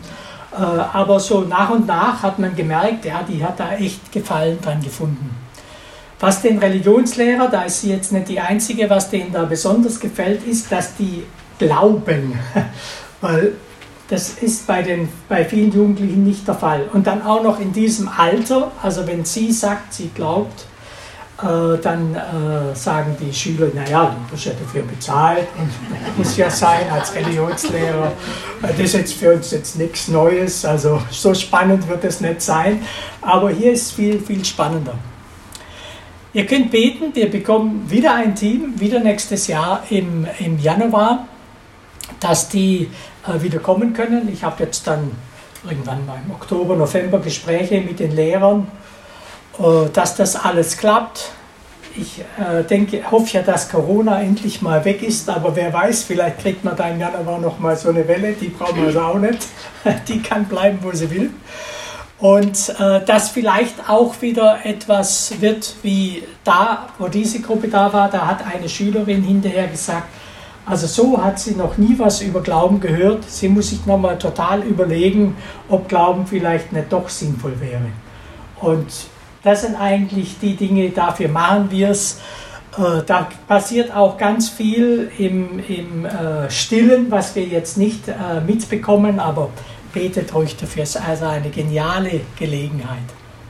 Aber so nach und nach hat man gemerkt, ja, die hat da echt Gefallen dran gefunden. Was den Religionslehrer, da ist sie jetzt nicht die Einzige, was denen da besonders gefällt, ist, dass die glauben. Weil das ist bei vielen Jugendlichen nicht der Fall. Und dann auch noch in diesem Alter, also wenn sie sagt, sie glaubt, dann sagen die Schüler, naja, du wirst ja dafür bezahlt und muss ja sein als Religionslehrer. Das ist jetzt für uns jetzt nichts Neues, also so spannend wird es nicht sein. Aber hier ist es viel, viel spannender. Ihr könnt beten, wir bekommen wieder ein Team, wieder nächstes Jahr im Januar, dass die wieder kommen können. Ich habe jetzt dann irgendwann mal im Oktober, November Gespräche mit den Lehrern, dass das alles klappt. Ich hoffe ja, dass Corona endlich mal weg ist, aber wer weiß, vielleicht kriegt man da im Januar noch mal so eine Welle, die brauchen wir also auch nicht. Die kann bleiben, wo sie will. Und dass vielleicht auch wieder etwas wird wie da, wo diese Gruppe da war, da hat eine Schülerin hinterher gesagt, also so hat sie noch nie was über Glauben gehört. Sie muss sich nochmal total überlegen, ob Glauben vielleicht nicht doch sinnvoll wäre. Und das sind eigentlich die Dinge, dafür machen wir es. Da passiert auch ganz viel im Stillen, was wir jetzt nicht mitbekommen, aber betet ruhig dafür. Es ist also eine geniale Gelegenheit.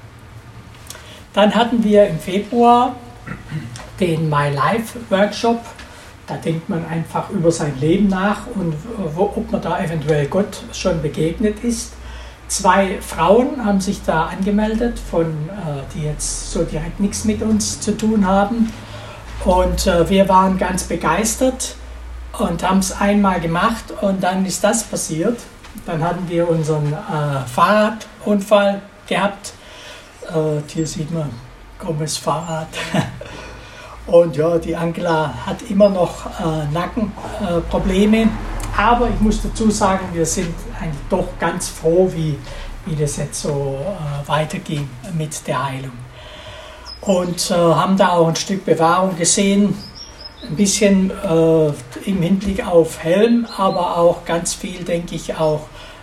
Dann hatten wir im Februar den My Life Workshop. Da denkt man einfach über sein Leben nach und ob man da eventuell Gott schon begegnet ist. 2 Frauen haben sich da angemeldet, die jetzt so direkt nichts mit uns zu tun haben. Und wir waren ganz begeistert und haben es einmal gemacht und dann ist das passiert. Dann hatten wir unseren Fahrradunfall gehabt. Hier sieht man krummes Fahrrad. Und ja, die Angela hat immer noch Nackenprobleme. Aber ich muss dazu sagen, wir sind eigentlich doch ganz froh, wie das jetzt so weiterging mit der Heilung. Und haben da auch ein Stück Bewahrung gesehen, ein bisschen im Hinblick auf Helm, aber auch ganz viel, denke ich, auch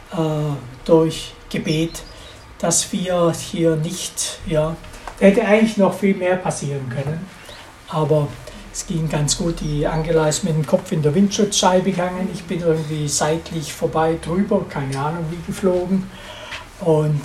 durch Gebet, dass wir hier nicht, ja, hätte eigentlich noch viel mehr passieren können, aber es ging ganz gut. Die Angela ist mit dem Kopf in der Windschutzscheibe gegangen. Ich bin irgendwie seitlich vorbei drüber, keine Ahnung wie, geflogen. Und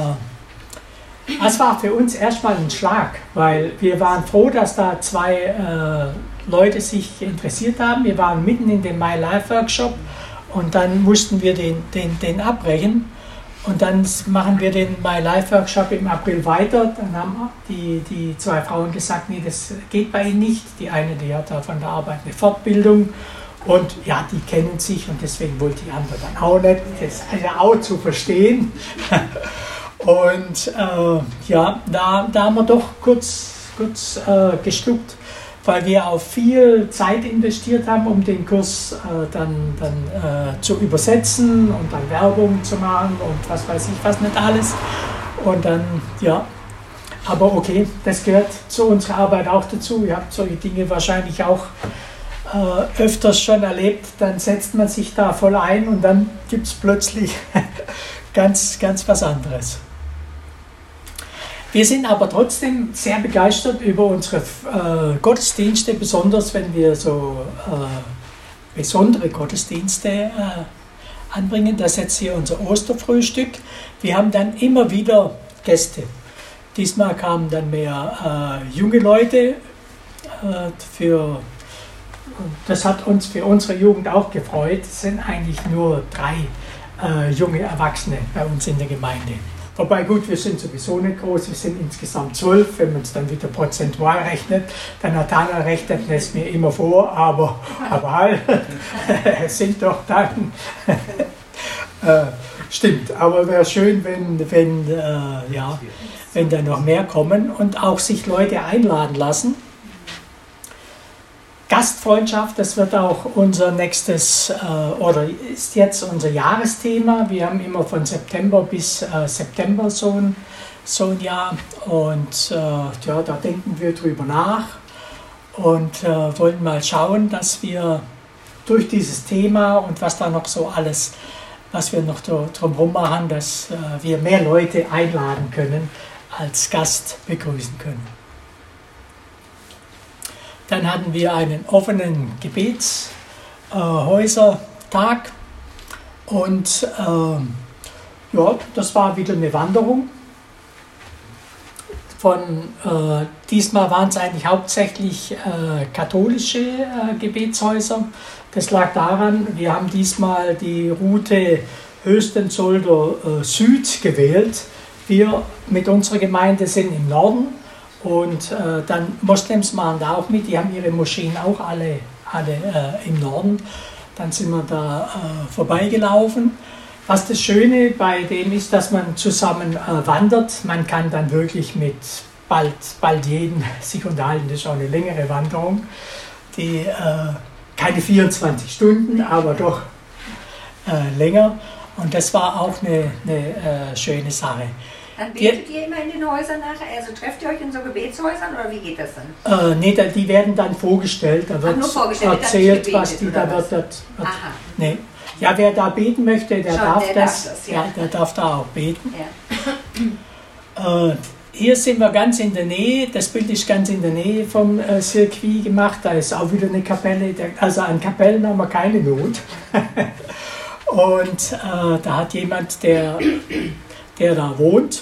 das war für uns erstmal ein Schlag, weil wir waren froh, dass da 2 Leute sich interessiert haben. Wir waren mitten in dem My Life Workshop und dann mussten wir den abbrechen. Und dann machen wir den My Life Workshop im April weiter. Dann haben die 2 Frauen gesagt, nee, das geht bei ihnen nicht. Die eine, die hat da von der Arbeit eine Fortbildung und ja, die kennen sich und deswegen wollte die andere dann auch nicht. Das ist ja auch zu verstehen. Und ja, da haben wir doch kurz gestuckt, weil wir auch viel Zeit investiert haben, um den Kurs dann zu übersetzen und dann Werbung zu machen und was weiß ich was nicht alles. Und dann, ja, aber okay, das gehört zu unserer Arbeit auch dazu. Ihr habt solche Dinge wahrscheinlich auch öfters schon erlebt. Dann setzt man sich da voll ein und dann gibt es plötzlich ganz, ganz was anderes. Wir sind aber trotzdem sehr begeistert über unsere Gottesdienste, besonders wenn wir so besondere Gottesdienste anbringen. Das ist jetzt hier unser Osterfrühstück. Wir haben dann immer wieder Gäste. Diesmal kamen dann mehr junge Leute. Das hat uns für unsere Jugend auch gefreut. Es sind eigentlich nur 3 junge Erwachsene bei uns in der Gemeinde. Wobei gut, wir sind sowieso nicht groß, wir sind insgesamt 12, wenn man es dann wieder prozentual rechnet. Der Nathanael rechnet es mir immer vor, aber halt, es sind doch dann, stimmt, aber wäre schön, wenn da noch mehr kommen und auch sich Leute einladen lassen. Gastfreundschaft, das wird auch unser nächstes, oder ist jetzt unser Jahresthema. Wir haben immer von September bis September so ein Jahr und ja, da denken wir drüber nach und wollen mal schauen, dass wir durch dieses Thema und was da noch so alles was wir noch drumherum machen, dass wir mehr Leute einladen können, als Gast begrüßen können. Dann hatten wir einen offenen Gebetshäusertag und ja, das war wieder eine Wanderung. Diesmal waren es eigentlich hauptsächlich katholische Gebetshäuser. Das lag daran, wir haben diesmal die Route Höchstenzolder Süd gewählt. Wir mit unserer Gemeinde sind im Norden und dann Moslems machen da auch mit. Die haben ihre Moscheen auch alle im Norden. Dann sind wir da vorbeigelaufen. Was das Schöne bei dem ist, dass man zusammen wandert. Man kann dann wirklich mit bald jeden sich unterhalten. Das ist auch eine längere Wanderung. Die keine 24 Stunden, aber doch länger. Und das war auch eine schöne Sache. Dann betet ihr immer in den Häusern nachher? Also trefft ihr euch in so Gebetshäusern oder wie geht das dann? Nee, die werden dann vorgestellt. Da wird erzählt, was die da wird. Nee. Ja, wer da beten möchte, der darf das. Ja, der darf da auch beten. Ja. Hier sind wir ganz in der Nähe. Das Bild ist ganz in der Nähe vom Circuit gemacht. Da ist auch wieder eine Kapelle. Also an Kapellen haben wir keine Not. Und da hat jemand, der da wohnt,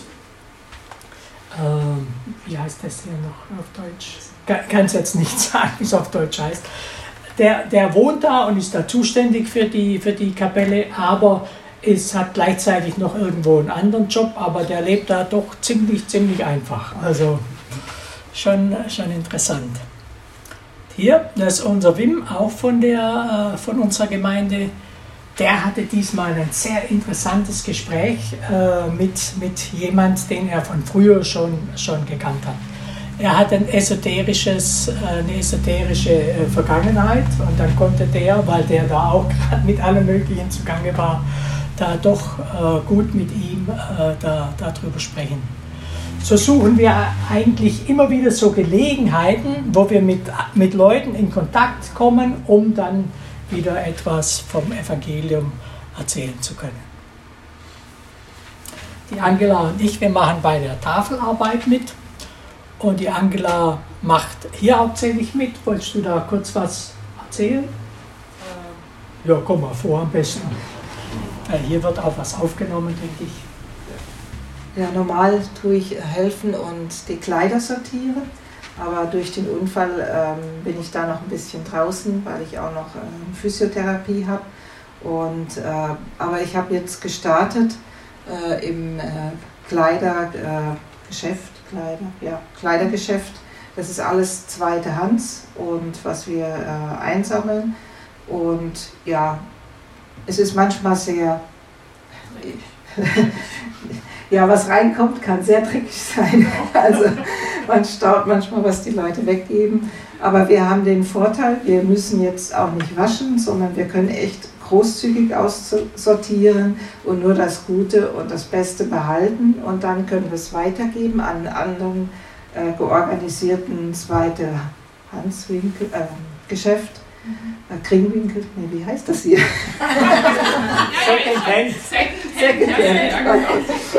wie heißt das hier noch auf Deutsch? Kann es jetzt nicht sagen, wie es auf Deutsch heißt. Der wohnt da und ist da zuständig für die Kapelle, aber hat gleichzeitig noch irgendwo einen anderen Job, aber der lebt da doch ziemlich einfach. Also schon interessant. Hier, das ist unser Wim, auch von unserer Gemeinde. Der hatte diesmal ein sehr interessantes Gespräch mit jemand, den er von früher schon gekannt hat. Er hat eine esoterische Vergangenheit und dann konnte der, weil der da auch gerade mit allem Möglichen zugange war, da doch gut mit ihm darüber sprechen. So suchen wir eigentlich immer wieder so Gelegenheiten, wo wir mit Leuten in Kontakt kommen, um dann wieder etwas vom Evangelium erzählen zu können. Die Angela und ich, wir machen bei der Tafelarbeit mit. Und die Angela macht hier hauptsächlich mit. Wolltest du da kurz was erzählen? Ja, komm mal vor am besten. Hier wird auch was aufgenommen, denke ich. Ja, normal tue ich helfen und die Kleider sortieren. Aber durch den Unfall bin ich da noch ein bisschen draußen, weil ich auch noch Physiotherapie habe. Aber ich habe jetzt gestartet im Kleidergeschäft. Das ist alles zweite Hand und was wir einsammeln. Und ja, es ist manchmal sehr... Ja, was reinkommt, kann sehr dreckig sein. Also man staunt manchmal, was die Leute weggeben. Aber wir haben den Vorteil, wir müssen jetzt auch nicht waschen, sondern wir können echt großzügig aussortieren und nur das Gute und das Beste behalten. Und dann können wir es weitergeben an anderen georganisierten zweite Geschäft. Kringwinkel, nee, wie heißt das hier? Second Hand.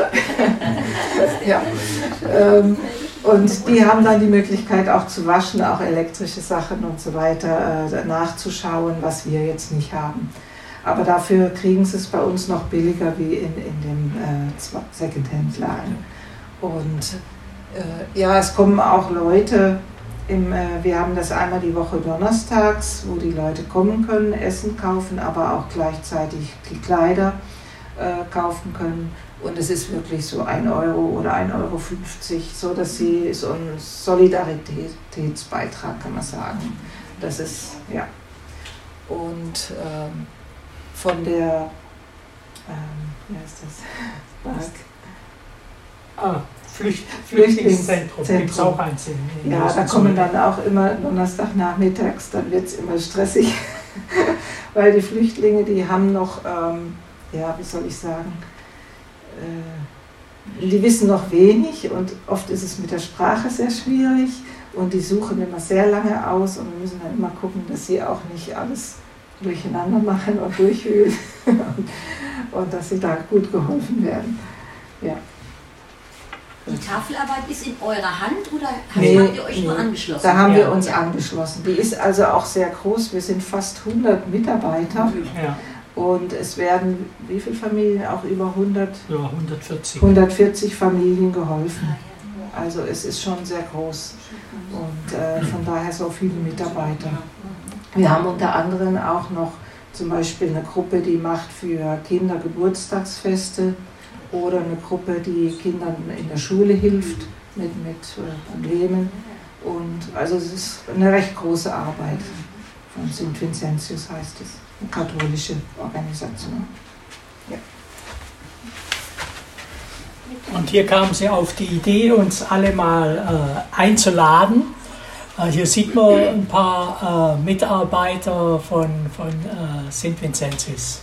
Ja. Und die haben dann die Möglichkeit auch zu waschen, auch elektrische Sachen und so weiter nachzuschauen, was wir jetzt nicht haben. Aber dafür kriegen sie es bei uns noch billiger wie in dem Second-Hand-Laden. Und ja, es kommen auch Leute. Wir haben das einmal die Woche donnerstags, wo die Leute kommen können, Essen kaufen, aber auch gleichzeitig die Kleider kaufen können. Und es ist wirklich so 1 Euro oder 1,50 Euro, so dass sie so ein Solidaritätsbeitrag, kann man sagen. Das ist, ja. Und von der, wie heißt das? Flüchtlingszentrum gibt es auch eins. Ja, da kommen dann auch immer Donnerstagnachmittags, dann wird es immer stressig, weil die Flüchtlinge, die haben noch, ja, wie soll ich sagen, die wissen noch wenig und oft ist es mit der Sprache sehr schwierig und die suchen immer sehr lange aus und wir müssen dann immer gucken, dass sie auch nicht alles durcheinander machen und durchwühlen und dass sie da gut geholfen werden. Ja. Die Tafelarbeit ist in eurer Hand oder Nee, habt ihr euch nur angeschlossen? Da haben wir Ja. uns angeschlossen. Die ist also auch sehr groß. Wir sind fast 100 Mitarbeiter Ja, und es werden, wie viele Familien? Auch über 100, ja 140. 140 Familien geholfen. Also es ist schon sehr groß und von daher so viele Mitarbeiter. Wir haben unter anderem auch noch zum Beispiel eine Gruppe, die macht für Kinder Geburtstagsfeste oder eine Gruppe, die Kindern in der Schule hilft mit Problemen. Und also es ist eine recht große Arbeit von St. Vincentius, heißt es, eine katholische Organisation. Und hier kamen sie auf die Idee, uns alle mal einzuladen. Hier sieht man ein paar Mitarbeiter von St. Vincentius.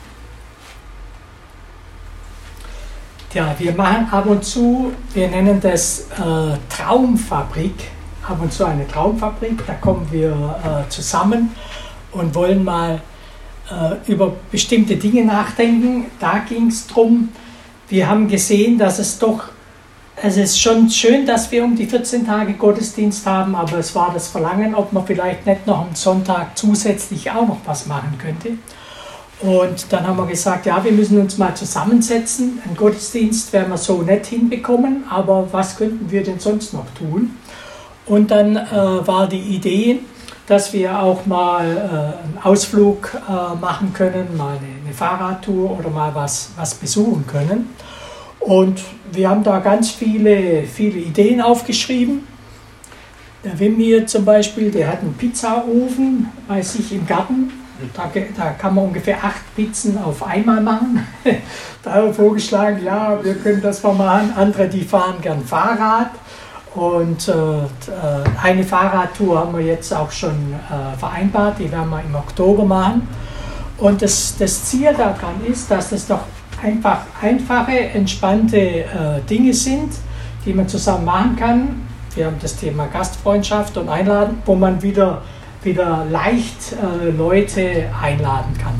Ja, wir machen ab und zu, wir nennen das Traumfabrik, ab und zu eine Traumfabrik. Da kommen wir zusammen und wollen mal über bestimmte Dinge nachdenken. Da ging es darum, wir haben gesehen, dass es ist schon schön, dass wir um die 14 Tage Gottesdienst haben, aber es war das Verlangen, ob man vielleicht nicht noch am Sonntag zusätzlich auch noch was machen könnte. Und dann haben wir gesagt, ja, wir müssen uns mal zusammensetzen. Einen Gottesdienst werden wir so nicht hinbekommen, aber was könnten wir denn sonst noch tun? Und dann war die Idee, dass wir auch mal einen Ausflug machen können, mal eine Fahrradtour oder mal was besuchen können. Und wir haben da ganz viele Ideen aufgeschrieben. Der Wim hier zum Beispiel, der hat einen Pizzaofen bei sich im Garten. Da kann man ungefähr 8 Pizzen auf einmal machen. Da haben wir vorgeschlagen, ja, wir können das mal machen. Andere, die fahren gern Fahrrad. Und eine Fahrradtour haben wir jetzt auch schon vereinbart, die werden wir im Oktober machen. Und das Ziel daran ist, dass es doch einfach einfache, entspannte Dinge sind, die man zusammen machen kann. Wir haben das Thema Gastfreundschaft und Einladen, wo man wieder leicht Leute einladen kann.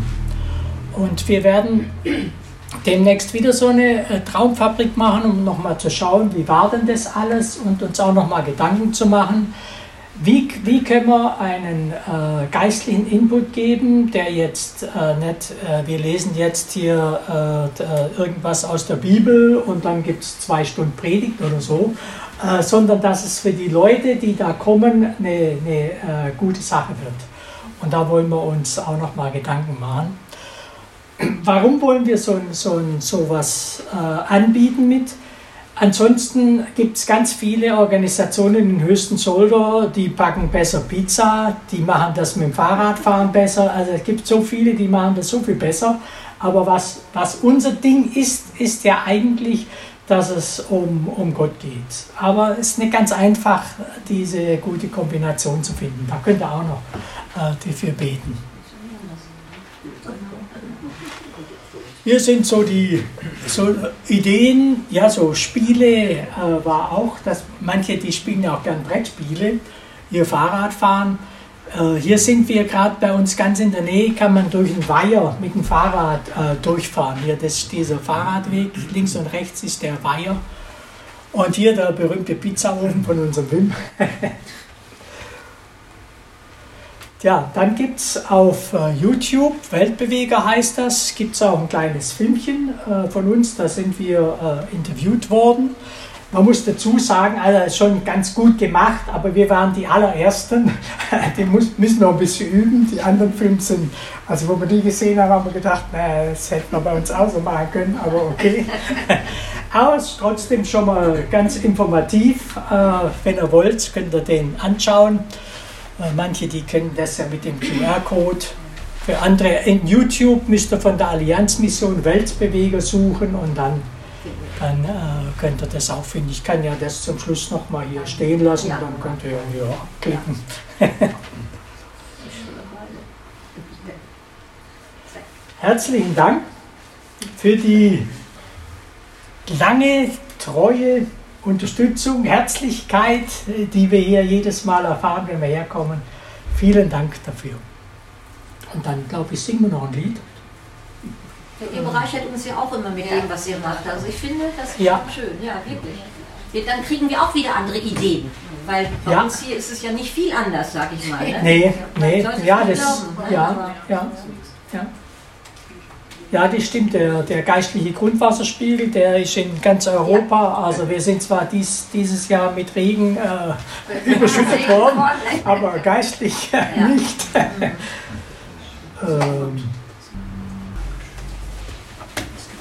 Und wir werden demnächst wieder so eine Traumfabrik machen, um nochmal zu schauen, wie war denn das alles und uns auch nochmal Gedanken zu machen, wie können wir einen geistlichen Input geben, der jetzt nicht, wir lesen jetzt hier irgendwas aus der Bibel und dann gibt es 2 Stunden Predigt oder so, sondern dass es für die Leute, die da kommen, eine gute Sache wird. Und da wollen wir uns auch nochmal Gedanken machen. Warum wollen wir sowas anbieten mit? Ansonsten gibt es ganz viele Organisationen in Höchsten-Solder, die backen besser Pizza, die machen das mit dem Fahrradfahren besser. Also es gibt so viele, die machen das so viel besser. Aber was unser Ding ist ja eigentlich, dass es um Gott geht. Aber es ist nicht ganz einfach, diese gute Kombination zu finden. Da könnt ihr auch noch dafür beten. Hier sind so Ideen, ja, so Spiele war auch, dass manche, die spielen ja auch gern Brettspiele, hier Fahrradfahren. Hier sind wir gerade bei uns ganz in der Nähe, kann man durch einen Weiher mit dem Fahrrad durchfahren. Hier, das ist dieser Fahrradweg, links und rechts ist der Weiher. Und hier der berühmte Pizzaofen von unserem Wim. Ja, dann gibt es auf YouTube, Weltbeweger heißt das, gibt es auch ein kleines Filmchen von uns, da sind wir interviewt worden. Man muss dazu sagen, also ist schon ganz gut gemacht, aber wir waren die allerersten, die müssen noch ein bisschen üben. Die anderen Filme sind, also wo wir die gesehen haben, haben wir gedacht, naja, das hätten wir bei uns auch so machen können, aber okay. Aber es ist trotzdem schon mal ganz informativ. Wenn ihr wollt, könnt ihr den anschauen. Manche, die kennen das ja mit dem QR-Code. Für andere in YouTube müsst ihr von der Allianzmission Weltbeweger suchen und dann könnt ihr das auch finden. Ich kann ja das zum Schluss nochmal hier stehen lassen, ja. Dann könnt ihr hier abklicken. Herzlichen Dank für die lange, treue Unterstützung, Herzlichkeit, die wir hier jedes Mal erfahren, wenn wir herkommen. Vielen Dank dafür. Und dann, glaube ich, singen wir noch ein Lied. Ihr bereichert uns ja auch immer mit dem, was ihr macht. Also ich finde, das ist Ja. schon schön, ja, wirklich. Dann kriegen wir auch wieder andere Ideen. Weil bei Ja. uns hier ist es ja nicht viel anders, sag ich mal. Ne? Nee, sollte es ja, nicht das, glauben, ne? ja, Aber- ja, ja. Ja, das stimmt. Der geistliche Grundwasserspiegel, der ist in ganz Europa. Also wir sind zwar dieses Jahr mit Regen überschüttet worden, aber geistlich nicht.